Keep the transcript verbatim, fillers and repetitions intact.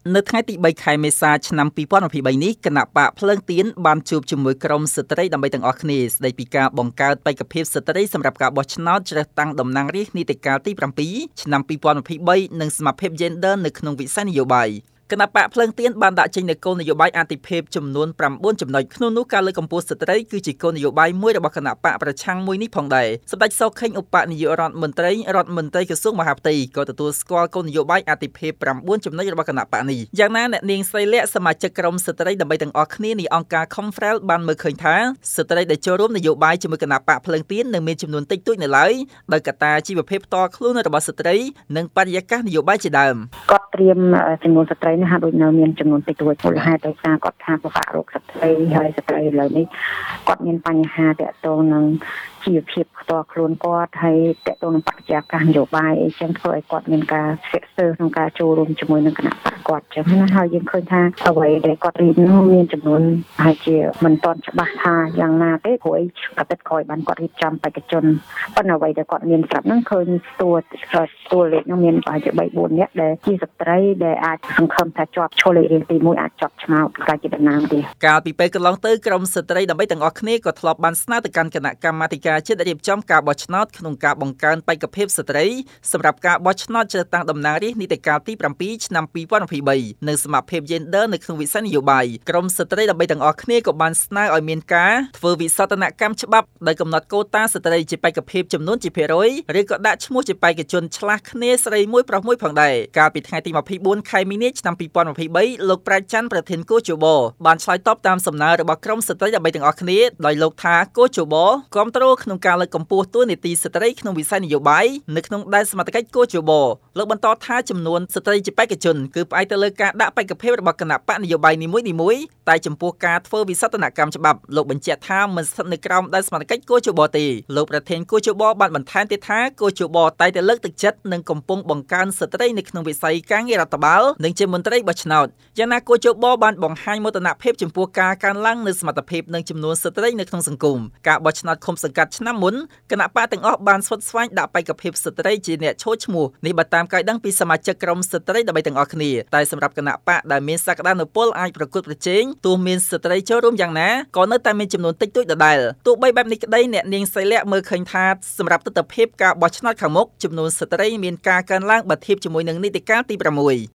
នៅថ្ងៃទីបីខែមេសាឆ្នាំពីរពាន់ម្ភៃបីនេះគណៈបកភ្លើងទៀនបានជួបជាមួយក្រុមស្ត្រីដើម្បីទាំងអស់គ្នាស្ដីពីការបង្កើតបេក្ខភាពស្ត្រីសម្រាប់ការបោះឆ្នោតជ្រើសតាំងតំណាងរាស្ត្រនីតិកាលទីប្រាំពីរឆ្នាំពីរពាន់ម្ភៃបីនិងសមភាព Gender នៅក្នុងវិស័យនយោបាយគណៈបកភ្លើងទៀនបានដាក់ចេញនូវគោលនយោបាយអាទិភាពចំនួនប្រាំបួនចំណុចក្នុងនោះការលើកកម្ពស់ស្ត្រីគឺជាគោលនយោបាយមួយរបស់គណៈបកប្រឆាំងមួយនេះផងដែរសម្ដេចសុខេងឧបនាយករដ្ឋមន្ត្រីរដ្ឋមន្ត្រីក្រសួងមហាផ្ទៃក៏ទទួលស្គាល់គោលនយោបាយអាទិភាពប្រាំបួនចំណុចរបស់គណៈបកនេះយ៉ាងណាអ្នកនាងស្រីលក្ខសមាជិកក្រុមស្ត្រីដើម្បីទាំងអស់គ្នានៃអង្គការ Confrel បានមើលឃើញថាស្ត្រីដែលចូលរួមនយោបាយជាមួយគណៈបកភ្លើងទៀននៅមានចំនួនតិចតួចនៅឡើយដោយកត្តាជីវភាពផ្ទាល់ខ្លួនរបស់ស្ត្រីនិងបរិយាកាសនយោបាយជាដើមគាត់ត្រៀមចំនួនស្ត្រីនេះហាក់ដូចនៅមានចំនួនតិចតួចមូលហេតុដោយសារគាត់ថាពិបាករកស្ត្រីហើយស្ត្រីឥឡូវនេះគាត់មានបញ្ហាទាក់ទងនឹងជីវភាពផ្ទាល់ខ្លួនគាត់ហើយទាក់ទងនឹងបរិយាកាសនយោបាយអីចឹងធ្វើឲ្យគាត់មានការស្ទាក់ស្ទើរក្នុងការចូលរួមជាមួយនឹងគណៈបកគាត់ចឹងណាហើយយើងឃើញថាអ្វីដែលគាត់រៀបនោះមានចំនួនហើយជាមិនទាន់ច្បាស់ថាយ៉ាងណាទេព្រោះកតិតក្រោយបានគាត់រៀបចំបេក្ខជនប៉ុន្តែអ្វីដែលគាត់មានស្រាប់ហ្នឹងឃើញស្ទួស្ទួលេខនោះមានប្រហែលជាបីបួននាក់ដែលជាស្ត្រីដែលអាចសង្ឃឹមថាជាប់ឈ្មោះលេខរៀងទីមួយអាចជាប់ឆ្នោតក្រៅជាតំណាងទេកាលពីពេលកន្លងទៅក្រុមស្ត្រីដើម្បីទាំងអស់គ្នាក៏ធ្លាប់បានស្នើទៅកាន់គណៈកម្មាធិការជាតិរៀបចំការបោះឆ្នោតក្នុងការបង្កើនបេក្ខភាពស្ត្រីសម្រាប់ការបោះឆ្នោតជ្រើសតាំងតំណាងរាស្ត្រនីតិកាលទីប្រាំពីរឆ្នាំពីរពាន់ម្ភៃបីនិងសមភាព Gender នៅក្នុងវិស័យនយោបាយក្រុមស្ត្រីដើម្បីទាំងអស់គ្នាក៏បានស្នើឲ្យមានការធ្វើវិសោធនកម្មច្បាប់ដោយកំណត់កូតាស្ត្រីជាបេក្ខភាពចំនួនជាភាគរយឬក៏ដាក់ឈ្មោះជាបេក្ខជនឆ្លាស់គ្នាស្រីមួយប្រុសមួយផងដែរកាលពីថ្ងៃទីម្ភៃបួនខែមីនាឆ្នាំពីរពាន់ម្ភៃបីលោកប្រាជ្ញច័ន្ទប្រធានគូជបបានឆ្លើយតបតាមសំណើរបស់ក្រុមស្ត្រីដើម្បីទាំងអស់គ្នាដោយលោកថាគូជបគាំទ្រក្នុងការលើកកម្ពស់តួនាទីស្ត្រីក្នុងវិស័យនយោបាយនៅក្នុងដែនសមត្ថកិច្ចគូជបលោកបន្តថាចំនួនស្ត្រីជាបេក្ខជនគឺផ្អែកទៅលើការដាក់បេក្ខភាពរបស់គណៈបកនយោបាយនីមួយៗតែចំពោះការធ្វើវិសោធនកម្មច្បាប់លោកបញ្ជាក់ថាមិនស្ថិតនៅក្រោមដែនសមត្ថកិច្ចគូជបទេលោកប្រធានគូជបបានបន្ថែមទៀតថាគូជបតែងតែលើកទឹកចិត្តនិងកំពុងបង្កើនស្ត្រីនៅក្នុងវិស័យការងាររដ្ឋបាលនិងជាមន្ត្រីបោះឆ្នោតយ៉ាងណាគូជបបានបង្ហាញមោទនភាពចំពោះការកើនឡើងនៃសមត្ថភាពនិងចំនួនស្ត្រីនៅក្នុងសង្គមការបោះឆ្នោតឃុំសង្កាត់ឆ្នាំមុនគណៈបកទាំងអស់បានស្វិតស្វែងដាក់បេក្ខភាពស្ត្រីជាអ្នកឈរឈ្មោះនេះបើតាមការដឹងពីសមាជិកក្រុមស្ត្រីដើម្បីទាំងអស់គ្នាតែសម្រាប់គណៈបកដែលមានសក្តានុពលអាចប្រកួតប្រជែងទោះមានស្ត្រីចូលរួមយ៉ាងណាក៏នៅតែមានចំនួនតិចតួចដដែលទោះបីបែបនេះក្តីអ្នកនាងសីលៈមើលឃើញថាសម្រាប់ទស្សនវិជ្ជាការបោះឆ្នោតខាងមុខចំនួនស្ត្រីមានការកើនឡើងបើធៀបជាមួយនឹងនីតិកាលទីប្រាំមួយ